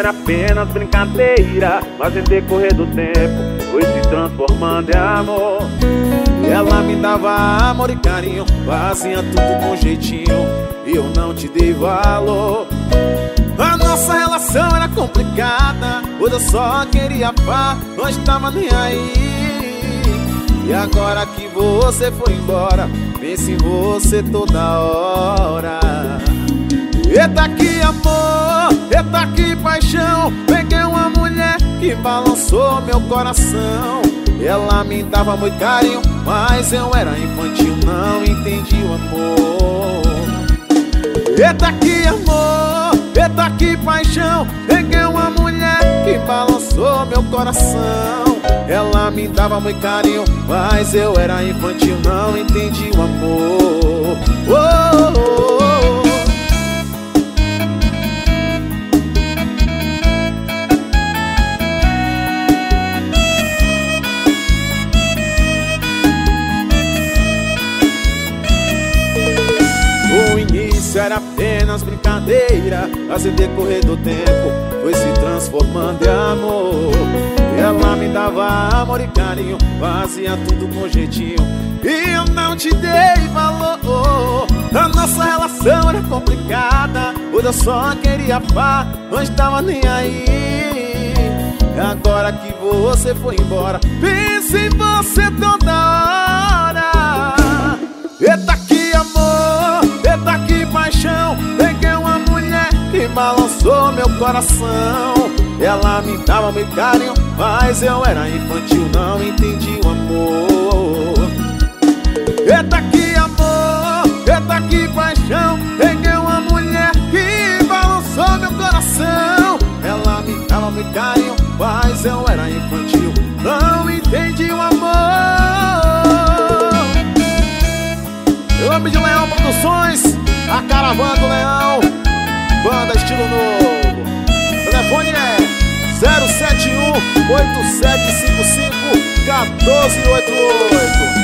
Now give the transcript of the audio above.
era apenas brincadeira, mas em decorrer do tempo foi se transformando em amor. Ela me dava amor e carinho, fazia tudo com jeitinho e eu não te dei valor. A nossa relação era complicada, pois eu só queria paz, não estava nem aí. E agora que você foi embora, penso em você toda hora. Eita que amor, eita que paixão, peguei uma mulher que balançou meu coração. Ela me dava muito carinho, mas eu era infantil, não entendi o amor. Eita que amor, eita que paixão, peguei uma mulher que balançou meu coração. Ela me dava muito carinho, mas eu era infantil, não entendi o amor. Oh, oh, oh. O início era apenas brincadeira, mas em decorrer do tempo foi se transformando em amor. Ela me dava amor e carinho, fazia tudo com jeitinho e eu não te dei valor. A nossa relação era complicada, pois eu só queria paz, não estava nem aí. E agora que você foi embora, penso em você toda hora. Eita que amor, eita que paixão, peguei uma mulher que balançou meu coração. Ela me dava muito carinho, mas eu era infantil, não entendi o amor. Eita que amor, eita que paixão, peguei uma mulher que balançou meu coração. Ela me dava muito carinho, mas eu era infantil, não entendi o amor. Em nome de Leão Produções, a caravana do Leão, banda estilo novo. O telefone é 071-8755-1488.